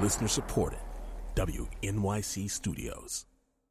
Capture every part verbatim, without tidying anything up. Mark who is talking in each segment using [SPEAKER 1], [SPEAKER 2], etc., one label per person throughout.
[SPEAKER 1] Listener supported. W N Y C Studios.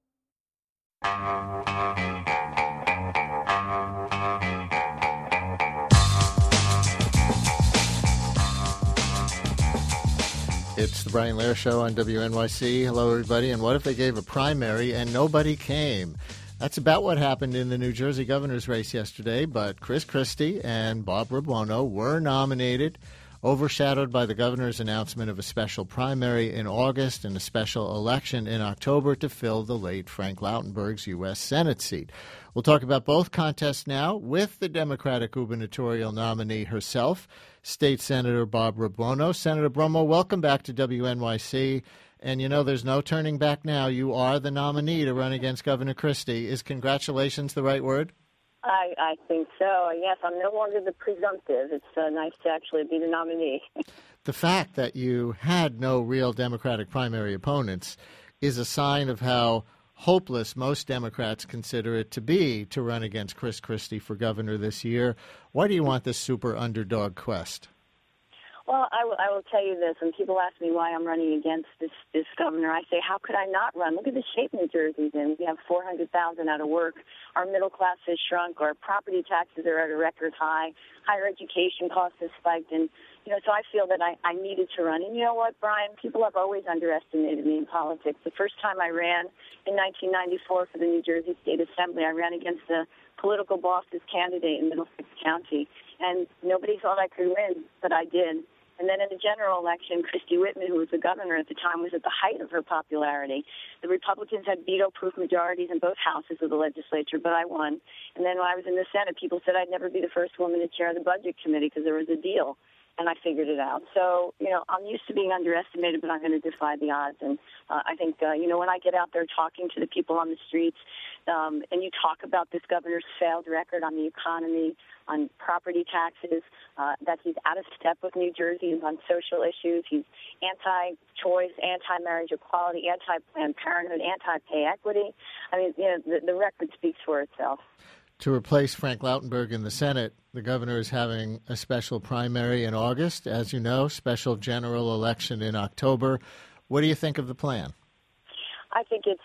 [SPEAKER 2] It's the Brian Lehrer Show on W N Y C. Hello, everybody. And what if they gave a primary and nobody came? That's about what happened in the New Jersey governor's race yesterday, but Chris Christie and Barbara Buono were nominated, overshadowed by the governor's announcement of a special primary in August and a special election in October to fill the late Frank Lautenberg's U S Senate seat. We'll talk about both contests now with the Democratic gubernatorial nominee herself, State Senator Barbara Buono. Senator Buono, welcome back to W N Y C. And, you know, there's no turning back now. You are the nominee to run against Governor Christie. Is congratulations the right word?
[SPEAKER 3] I, I think so. Yes, I'm no longer the presumptive. It's uh, nice to actually be the nominee.
[SPEAKER 2] The fact that you had no real Democratic primary opponents is a sign of how hopeless most Democrats consider it to be to run against Chris Christie for governor this year. Why do you want this super underdog quest?
[SPEAKER 3] Well, I, w- I will tell you this. When people ask me why I'm running against this, this governor, I say, how could I not run? Look at the shape New Jersey's in. We have four hundred thousand out of work. Our middle class has shrunk. Our property taxes are at a record high. Higher education costs have spiked. And, you know, so I feel that I, I needed to run. And you know what, Brian? People have always underestimated me in politics. The first time I ran in nineteen ninety-four for the New Jersey State Assembly, I ran against the political boss's candidate in Middlesex County. And nobody thought I could win, but I did. And then in the general election, Christie Whitman, who was the governor at the time, was at the height of her popularity. The Republicans had veto-proof majorities in both houses of the legislature, but I won. And then when I was in the Senate, people said I'd never be the first woman to chair the Budget Committee because there was a deal, and I figured it out. So, you know, I'm used to being underestimated, but I'm going to defy the odds. And uh, I think, uh, you know, when I get out there talking to the people on the streets, um, and you talk about this governor's failed record on the economy, on property taxes, uh, that he's out of step with New Jersey on social issues. He's anti-choice, anti-marriage equality, anti-Planned Parenthood, anti-pay equity. I mean, you know, the, the record speaks for itself.
[SPEAKER 2] To replace Frank Lautenberg in the Senate, the governor is having a special primary in August. As you know, special general election in October. What do you think of the plan?
[SPEAKER 3] I think it's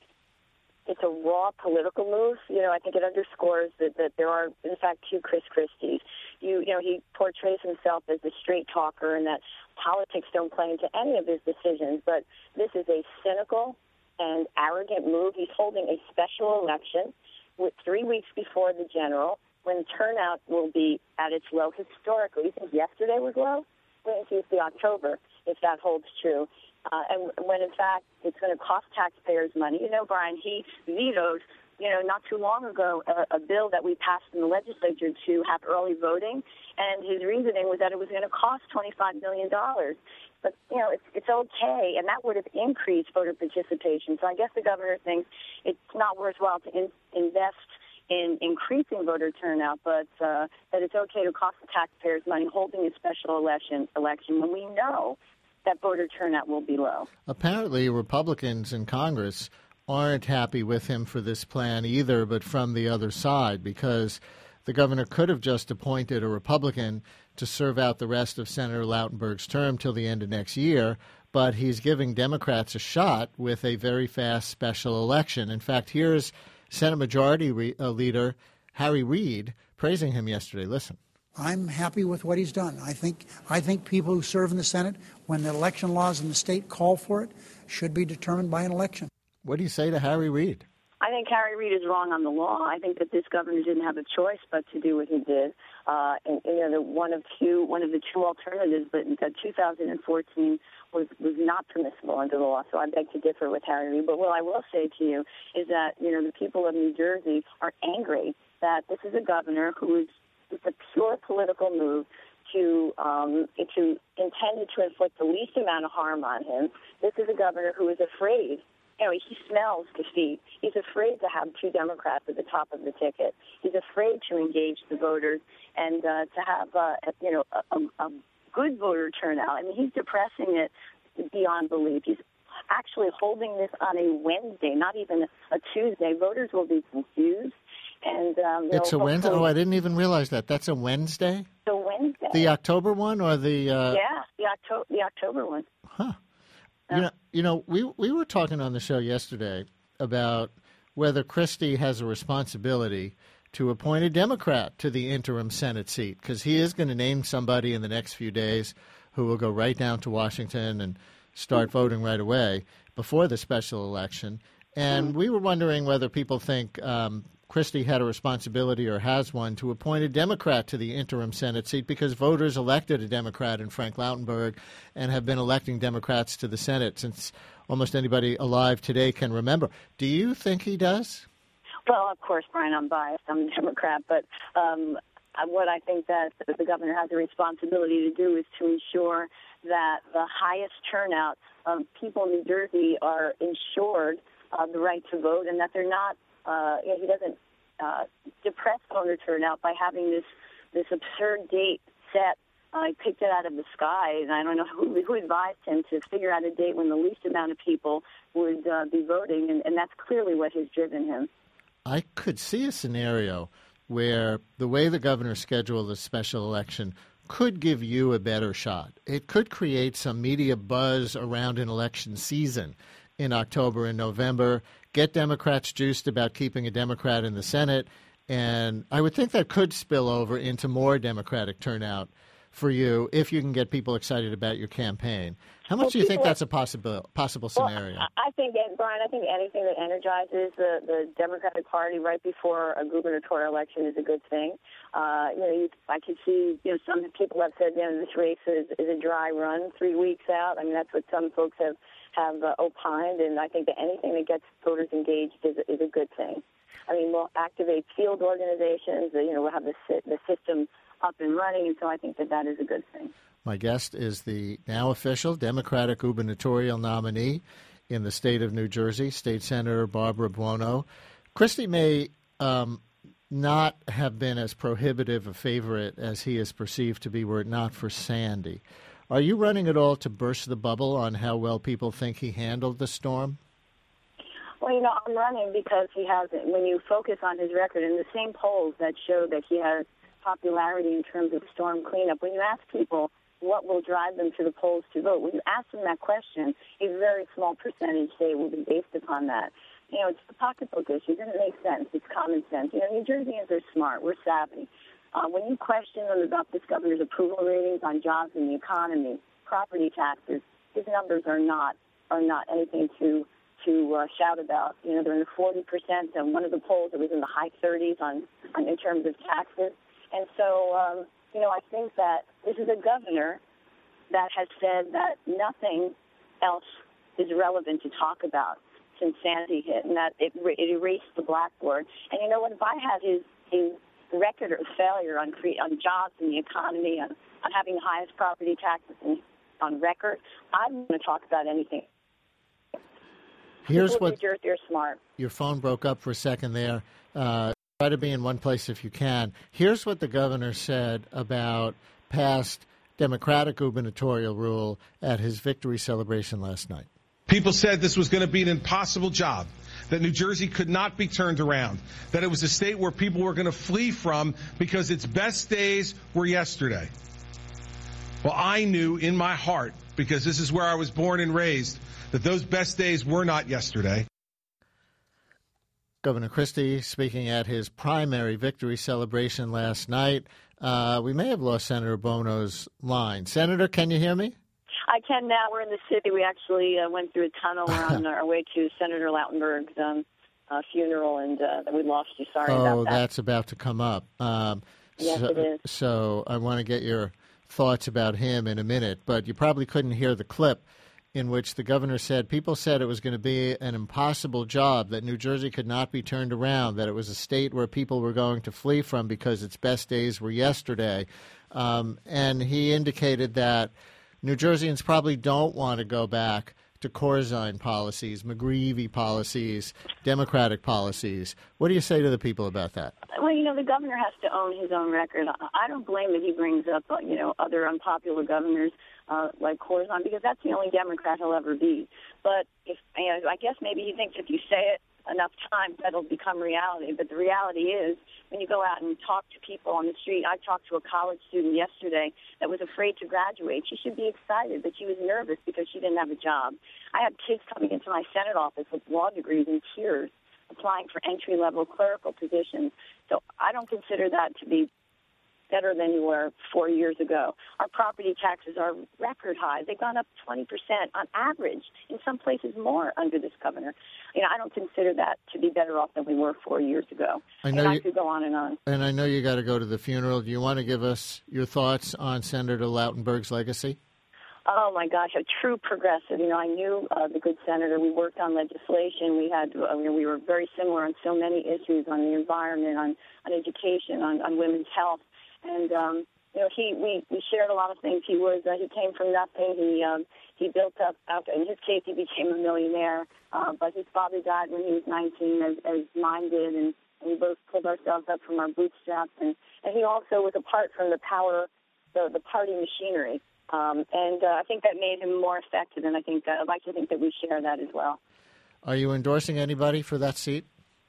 [SPEAKER 3] It's a raw political move. You know, I think it underscores that, that there are, in fact, two Chris Christies. You, you know, he portrays himself as a straight talker and that politics don't play into any of his decisions. But this is a cynical and arrogant move. He's holding a special election with three weeks before the general, when turnout will be at its low historically. You think yesterday was low? Wait and see if the October, if that holds true. Uh, and when, in fact, it's going to cost taxpayers money. You know, Brian, he vetoed, you know, not too long ago, a, a bill that we passed in the legislature to have early voting, and his reasoning was that it was going to cost twenty-five million dollars. But, you know, it's, it's okay, and that would have increased voter participation. So I guess the governor thinks it's not worthwhile to in, invest in increasing voter turnout, but uh, that it's okay to cost the taxpayers money holding a special election, election when we know that voter turnout will be low.
[SPEAKER 2] Apparently, Republicans in Congress aren't happy with him for this plan either, but from the other side, because the governor could have just appointed a Republican to serve out the rest of Senator Lautenberg's term till the end of next year, but he's giving Democrats a shot with a very fast special election. In fact, here's Senate Majority Re- uh, Leader Harry Reid praising him yesterday. Listen.
[SPEAKER 4] I'm happy with what he's done. I think I think people who serve in the Senate, when the election laws in the state call for it, should be determined by an election.
[SPEAKER 2] What do you say to Harry Reid?
[SPEAKER 3] I think Harry Reid is wrong on the law. I think that this governor didn't have a choice but to do what he did. Uh, and you know, the, one of two, one of the two alternatives, but that two thousand fourteen was was not permissible under the law. So I beg to differ with Harry Reid. But what I will say to you is that you know the people of New Jersey are angry that this is a governor who is it's a pure political move to um, to intended to inflict the least amount of harm on him. This is a governor who is afraid. You know, he smells defeat. He's afraid to have two Democrats at the top of the ticket. He's afraid to engage the voters and uh, to have, uh, you know, a, a good voter turnout. I mean, he's depressing it beyond belief. He's actually holding this on a Wednesday, not even a Tuesday. Voters will be confused. And um,
[SPEAKER 2] it's a Wednesday? Oh, I didn't even realize that. That's a Wednesday?
[SPEAKER 3] It's a Wednesday.
[SPEAKER 2] The October one or the... Uh...
[SPEAKER 3] Yeah, the, Octo- the October one.
[SPEAKER 2] Huh. You know, you know, we we were talking on the show yesterday about whether Christie has a responsibility to appoint a Democrat to the interim Senate seat, because he is going to name somebody in the next few days who will go right down to Washington and start voting right away before the special election. And we were wondering whether people think um, Christie had a responsibility or has one to appoint a Democrat to the interim Senate seat, because voters elected a Democrat in Frank Lautenberg and have been electing Democrats to the Senate since almost anybody alive today can remember. Do you think he does?
[SPEAKER 3] Well, of course, Brian, I'm biased. I'm a Democrat. But um, what I think that the governor has a responsibility to do is to ensure that the highest turnout of people in New Jersey are ensured uh, the right to vote, and that they're not, uh, you know, he doesn't uh, depress voter turnout by having this, this absurd date set. I picked it out of the sky, and I don't know who, who advised him to figure out a date when the least amount of people would uh, be voting, and, and that's clearly what has driven him.
[SPEAKER 2] I could see a scenario where the way the governor scheduled the special election could give you a better shot. It could create some media buzz around an election season in October and November, get Democrats juiced about keeping a Democrat in the Senate, and I would think that could spill over into more Democratic turnout for you if you can get people excited about your campaign. How much well, do you think that's a possible possible scenario?
[SPEAKER 3] Well, I think, Brian, I think anything that energizes the, the Democratic Party right before a gubernatorial election is a good thing. Uh, you know, you, I could see, you know, some people have said, you know, this race is, is a dry run three weeks out. I mean, that's what some folks have, have uh, opined, and I think that anything that gets voters engaged is, is a good thing. I mean, we'll activate field organizations, you know, we'll have the, the system up and running, and so I think that that is a good thing.
[SPEAKER 2] My guest is the now official Democratic gubernatorial nominee in the state of New Jersey, State Senator Barbara Buono. Christie may um, not have been as prohibitive a favorite as he is perceived to be were it not for Sandy. Are you running at all to burst the bubble on how well people think he handled the storm?
[SPEAKER 3] Well, you know, I'm running because he hasn't. When you focus on his record, and the same polls that show that he has popularity in terms of storm cleanup, when you ask people what will drive them to the polls to vote, when you ask them that question, a very small percentage say it will be based upon that. You know, it's the pocketbook issue. It doesn't make sense. It's common sense. You know, New Jerseyans are smart. We're savvy. Uh, when you question them about this governor's approval ratings on jobs and the economy, property taxes, his numbers are not are not anything to to uh, shout about. You know, they're in the forty percent, and one of the polls it was in the high thirties on, on in terms of taxes. And so, um, you know, I think that this is a governor that has said that nothing else is relevant to talk about since Sandy hit, and that it, it erased the blackboard. And you know what? If I had his, his record of failure on cre- on jobs and the economy, on, on having the highest property taxes in, on record, I'm going to talk about anything.
[SPEAKER 2] Here's
[SPEAKER 3] People
[SPEAKER 2] what
[SPEAKER 3] in New Jersey are smart.
[SPEAKER 2] Your phone broke up for a second there. Uh, try to be in one place if you can. Here's what the governor said about past Democratic gubernatorial rule at his victory celebration last night.
[SPEAKER 5] People said this was going to be an impossible job, that New Jersey could not be turned around, that it was a state where people were going to flee from because its best days were yesterday. Well, I knew in my heart, because this is where I was born and raised, that those best days were not yesterday.
[SPEAKER 2] Governor Christie speaking at his primary victory celebration last night. Uh, we may have lost Senator Buono's line. Senator, can you hear me?
[SPEAKER 3] I can now. We're in the city. We actually uh, went through a tunnel. We're on our way to Senator Lautenberg's um, uh, funeral, and uh, we lost you. Sorry
[SPEAKER 2] oh,
[SPEAKER 3] about that.
[SPEAKER 2] Oh, that's about to come up. Um,
[SPEAKER 3] yes,
[SPEAKER 2] so,
[SPEAKER 3] it is.
[SPEAKER 2] So I want to get your thoughts about him in a minute, but you probably couldn't hear the clip in which the governor said people said it was going to be an impossible job, that New Jersey could not be turned around, that it was a state where people were going to flee from because its best days were yesterday. Um, and he indicated that New Jerseyans probably don't want to go back to Corzine policies, McGreevey policies, Democratic policies. What do you say to the people about that?
[SPEAKER 3] Well, you know, the governor has to own his own record. I don't blame that he brings up, you know, other unpopular governors uh, like Corzine, because that's the only Democrat he'll ever be. But if, you know, I guess maybe he thinks if you say it, enough time that'll become reality. But the reality is, when you go out and talk to people on the street, I talked to a college student yesterday that was afraid to graduate. She should be excited, but she was nervous because she didn't have a job. I have kids coming into my Senate office with law degrees in tears, applying for entry-level clerical positions. So I don't consider that to be better than you were four years ago. Our property taxes are record high. They've gone up twenty percent on average, in some places more under this governor. You know, I don't consider that to be better off than we were four years ago.
[SPEAKER 2] I know
[SPEAKER 3] and I
[SPEAKER 2] you,
[SPEAKER 3] could go on and on.
[SPEAKER 2] And I know you got to go to the funeral. Do you want to give us your thoughts on Senator Lautenberg's legacy?
[SPEAKER 3] Oh, my gosh, a true progressive. You know, I knew uh, the good senator. We worked on legislation. We had, uh, you know, we were very similar on so many issues, on the environment, on, on education, on, on women's health. And, um, you know, he we, we shared a lot of things. He was uh, he came from nothing. He um, he built up, after, in his case, he became a millionaire. Uh, but his father died when he was nineteen, as, as mine did, and, and we both pulled ourselves up from our bootstraps. And, and he also was apart from the power, the, the party machinery. Um, and uh, I think that made him more effective, and I think that, I'd like to think that we share that as well.
[SPEAKER 2] Are you endorsing anybody for that seat?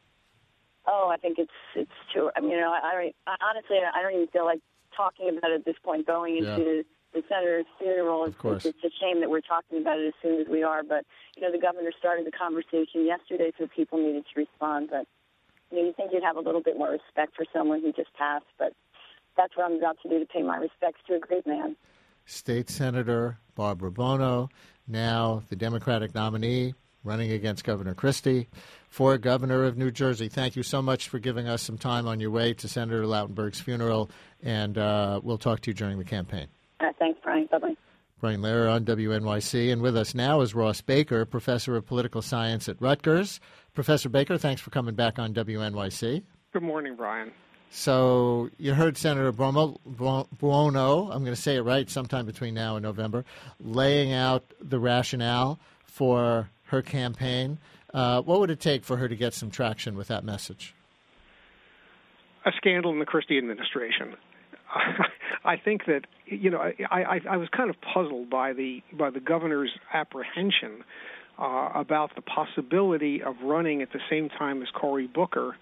[SPEAKER 3] Oh, I think it's it's true. I mean, you know, I, I honestly, I don't even feel like talking about it at this point. Going into
[SPEAKER 2] Yeah.
[SPEAKER 3] the senator's funeral,
[SPEAKER 2] Of course.
[SPEAKER 3] it's, it's a shame that we're talking about it as soon as we are. But you know, the governor started the conversation yesterday, so people needed to respond. But you know, you think you'd have a little bit more respect for someone who just passed. But that's what I'm about to do, to pay my respects to a great man.
[SPEAKER 2] State Senator Barbara Bono, now the Democratic nominee, running against Governor Christie for governor of New Jersey. Thank you so much for giving us some time on your way to Senator Lautenberg's funeral, and uh, we'll talk to you during the campaign.
[SPEAKER 3] Uh, thanks, Brian. Bye-bye.
[SPEAKER 2] Brian Lehrer on W N Y C, and with us now is Ross Baker, professor of political science at Rutgers. Professor Baker, thanks for coming back on W N Y C.
[SPEAKER 6] Good morning, Brian.
[SPEAKER 2] So you heard Senator Buono, Buono, I'm going to say it right, sometime between now and November, laying out the rationale for her campaign. Uh, what would it take for her to get some traction with that message?
[SPEAKER 6] A scandal in the Christie administration. I think that, you know, I, I, I was kind of puzzled by the by the governor's apprehension uh, about the possibility of running at the same time as Cory Booker,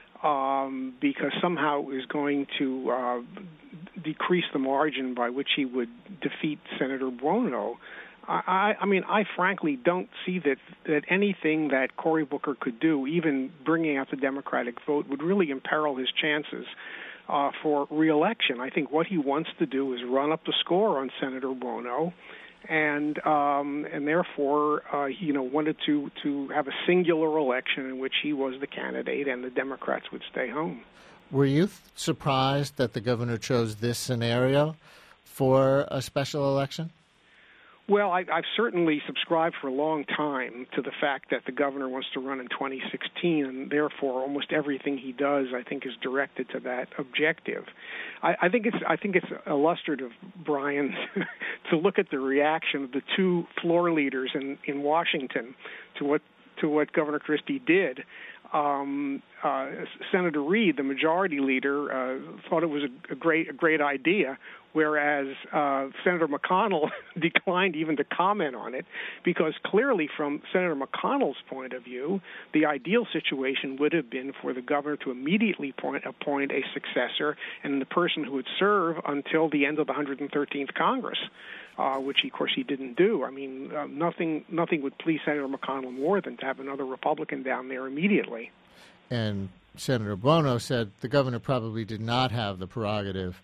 [SPEAKER 6] um, because somehow it was going to uh, decrease the margin by which he would defeat Senator Buono. I, I mean, I frankly don't see that, that anything that Cory Booker could do, even bringing out the Democratic vote, would really imperil his chances uh, for re-election. I think what he wants to do is run up the score on Senator Buono, and um, and therefore, uh, he, you know, wanted to, to have a singular election in which he was the candidate and the Democrats would stay home.
[SPEAKER 2] Were you th- surprised that the governor chose this scenario for a special election?
[SPEAKER 6] Well, I, I've certainly subscribed for a long time to the fact that the governor wants to run in twenty sixteen, and therefore almost everything he does, I think, is directed to that objective. I, I think it's I think it's illustrative, Brian, to look at the reaction of the two floor leaders in, in Washington to what to what Governor Christie did. Um, uh, Senator Reid, the majority leader, uh, thought it was a, a great a great idea, whereas uh, Senator McConnell declined even to comment on it, because clearly from Senator McConnell's point of view, the ideal situation would have been for the governor to immediately point, appoint a successor, and the person who would serve until the end of the one hundred thirteenth Congress, uh, which, of course, he didn't do. I mean, uh, nothing nothing would please Senator McConnell more than to have another Republican down there immediately.
[SPEAKER 2] And Senator Buono said the governor probably did not have the prerogative,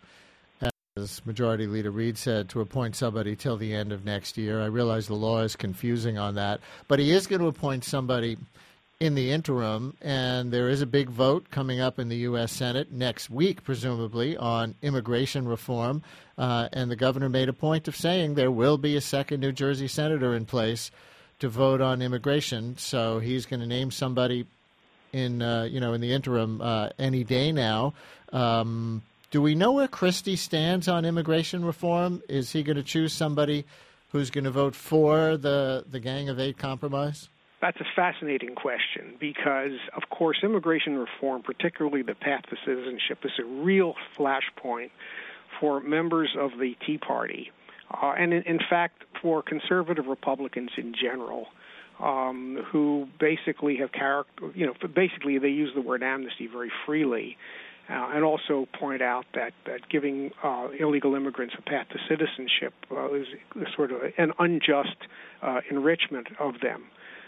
[SPEAKER 2] as Majority Leader Reid said, to appoint somebody till the end of next year. I realize the law is confusing on that, but he is going to appoint somebody in the interim, and there is a big vote coming up in the U S Senate next week, presumably, on immigration reform, uh, and the governor made a point of saying there will be a second New Jersey senator in place to vote on immigration, so he's going to name somebody in, uh, you know, in the interim uh, any day now. Um, Do we know where Christie stands on immigration reform? Is he going to choose somebody who's going to vote for the, the Gang of Eight compromise?
[SPEAKER 6] That's a fascinating question because, of course, immigration reform, particularly the path to citizenship, is a real flashpoint for members of the Tea Party, uh, and in, in fact for conservative Republicans in general. um, who basically have character, you know, basically they use the word amnesty very freely. Uh, and also point out that, that giving uh, illegal immigrants a path to citizenship uh, is sort of an unjust uh, enrichment of them.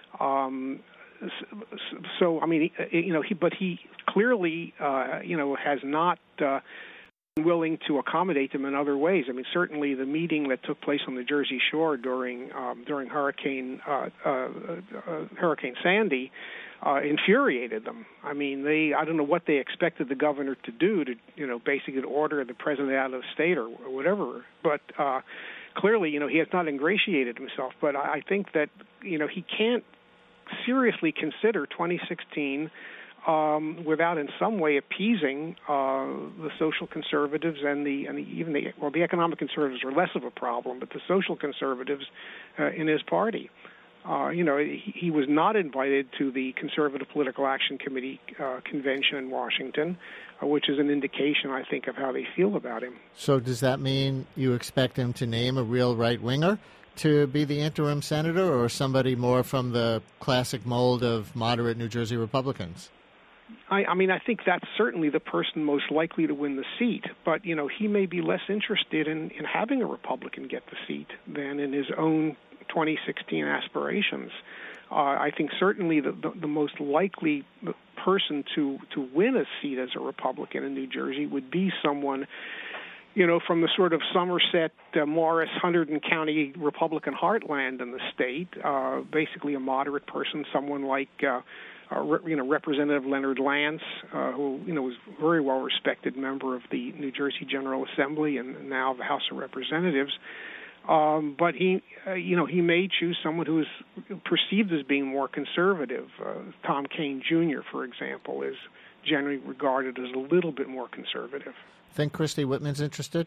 [SPEAKER 6] Um, so, I mean, you know, he, but he clearly, uh, you know, has not uh, been willing to accommodate them in other ways. I mean, certainly the meeting that took place on the Jersey Shore during um, during Hurricane uh, uh, uh, Hurricane Sandy Uh, infuriated them. I mean, they, I don't know what they expected the governor to do to, you know, basically order the president out of the state or, or whatever. But uh, clearly, you know, he has not ingratiated himself. But I, I think that, you know, he can't seriously consider twenty sixteen um, without in some way appeasing uh, the social conservatives and the, and the, even the, well, the economic conservatives are less of a problem, but the social conservatives uh, in his party. Uh, you know, he, he was not invited to the Conservative Political Action Committee uh, convention in Washington, uh, which is an indication, I think, of how they feel about him.
[SPEAKER 2] So does that mean you expect him to name a real right-winger to be the interim senator, or somebody more from the classic mold of moderate New Jersey Republicans?
[SPEAKER 6] I, I mean, I think that's certainly the person most likely to win the seat. But, you know, he may be less interested in, in having a Republican get the seat than in his own twenty sixteen aspirations. Uh, I think certainly the, the, the most likely person to, to win a seat as a Republican in New Jersey would be someone, you know, from the sort of Somerset, uh, Morris, Hunterdon County Republican heartland in the state, uh, basically a moderate person, someone like, uh, uh, you know, Representative Leonard Lance, uh, who, you know, was a very well-respected member of the New Jersey General Assembly and now the House of Representatives. Um, but he, uh, you know, he may choose someone who is perceived as being more conservative. Uh, Tom Kean Junior, for example, is generally regarded as a little bit more conservative.
[SPEAKER 2] Think Christie Whitman's interested?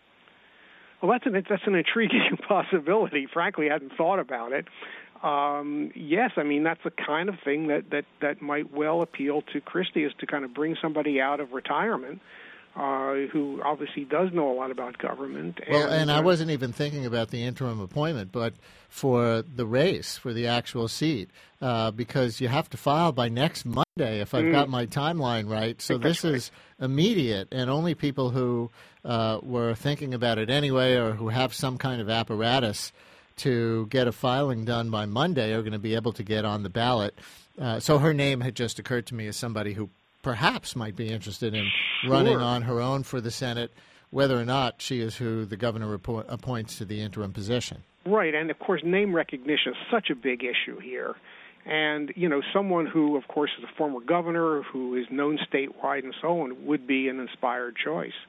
[SPEAKER 6] Well, that's an that's an intriguing possibility. Frankly, I hadn't thought about it. Um, yes, I mean, that's the kind of thing that, that, that might well appeal to Christie, is to kind of bring somebody out of retirement Uh, who obviously does know a lot about government. And,
[SPEAKER 2] well, and I
[SPEAKER 6] uh,
[SPEAKER 2] wasn't even thinking about the interim appointment, but for the race, for the actual seat, uh, because you have to file by next Monday, if I've
[SPEAKER 6] mm,
[SPEAKER 2] got my timeline right. So this
[SPEAKER 6] right.
[SPEAKER 2] is immediate, and only people who uh, were thinking about it anyway, or who have some kind of apparatus to get a filing done by Monday, are going to be able to get on the ballot. Uh, so her name had just occurred to me as somebody who perhaps might be interested in
[SPEAKER 6] Sure.
[SPEAKER 2] running on her own for the Senate, whether or not she is who the governor report, appoints to the interim position.
[SPEAKER 6] Right, and of course name recognition is such a big issue here. And, you know, someone who, of course, is a former governor, who is known statewide and so on, would be an inspired choice.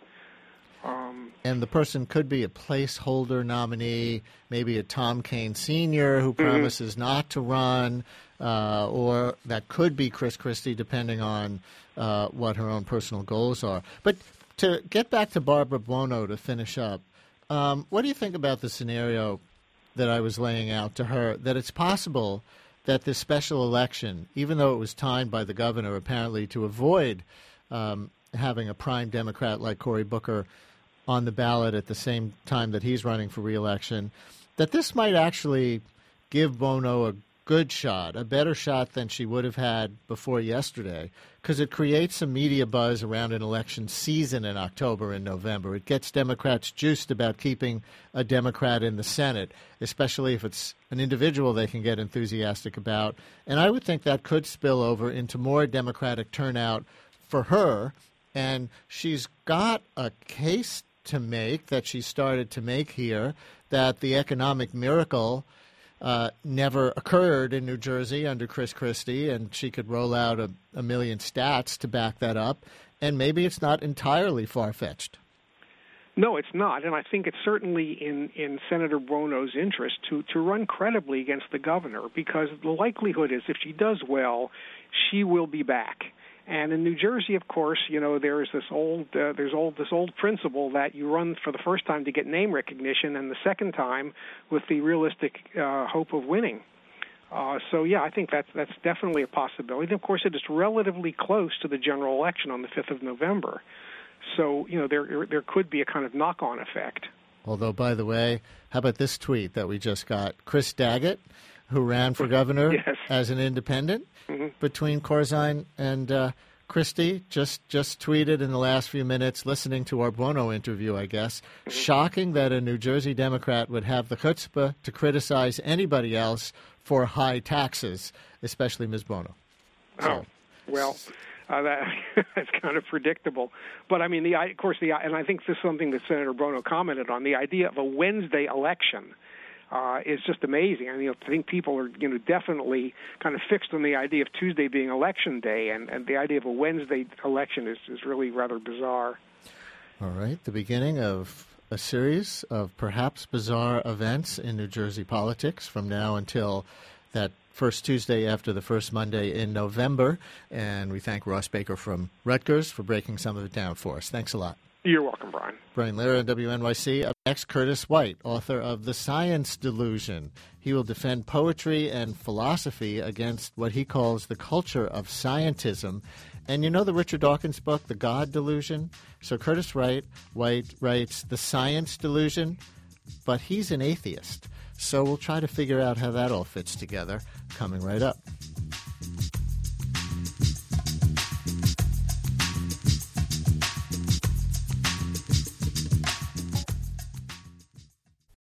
[SPEAKER 6] Um,
[SPEAKER 2] and the person could be a placeholder nominee, maybe a Tom Kean Senior who promises mm-hmm. not to run, uh, or that could be Chris Christie, depending on uh, what her own personal goals are. But to get back to Barbara Buono to finish up, um, what do you think about the scenario that I was laying out to her, that it's possible that this special election, even though it was timed by the governor apparently to avoid um, having a prime Democrat like Cory Booker on the ballot at the same time that he's running for re-election, that this might actually give Buono a good shot, a better shot than she would have had before yesterday, because it creates some media buzz around an election season in October and November. It gets Democrats juiced about keeping a Democrat in the Senate, especially if it's an individual they can get enthusiastic about. And I would think that could spill over into more Democratic turnout for her. And she's got a case to make that she started to make here, that the economic miracle uh, never occurred in New Jersey under Chris Christie, and she could roll out a, a million stats to back that up. And maybe it's not entirely far-fetched.
[SPEAKER 6] No, it's not, and I think it's certainly in, in Senator Buono's interest to, to run credibly against the governor, because the likelihood is if she does well, she will be back. And in New Jersey, of course, you know, there's this old uh, there's old this old principle that you run for the first time to get name recognition, and the second time with the realistic uh, hope of winning. Uh, so, yeah, I think that's that's definitely a possibility. And of course, it is relatively close to the general election on the fifth of November. So, you know, there there could be a kind of knock-on effect.
[SPEAKER 2] Although, by the way, how about this tweet that we just got? Chris Daggett, who ran for governor
[SPEAKER 6] yes.
[SPEAKER 2] as an independent
[SPEAKER 6] mm-hmm.
[SPEAKER 2] between Corzine and uh, Christie, just just tweeted in the last few minutes, listening to our Bono interview, I guess, mm-hmm. shocking that a New Jersey Democrat would have the chutzpah to criticize anybody else for high taxes, especially Miz Bono. So.
[SPEAKER 6] Oh, well, uh, that, that's kind of predictable. But, I mean, the of course, the and I think this is something that Senator Bono commented on, the idea of a Wednesday election Uh, is just amazing. I mean, I think people are, you know, definitely kind of fixed on the idea of Tuesday being election day, and, and the idea of a Wednesday election is, is really rather bizarre.
[SPEAKER 2] All right, the beginning of a series of perhaps bizarre events in New Jersey politics from now until that first Tuesday after the first Monday in November, and we thank Ross Baker from Rutgers for breaking some of it down for us. Thanks a lot.
[SPEAKER 6] You're welcome, Brian.
[SPEAKER 2] Brian Lehrer on W N Y C. Up next, Curtis White, author of The Science Delusion. He will defend poetry and philosophy against what he calls the culture of scientism. And you know the Richard Dawkins book, The God Delusion? So Curtis White, White writes The Science Delusion, but he's an atheist. So we'll try to figure out how that all fits together, coming right up.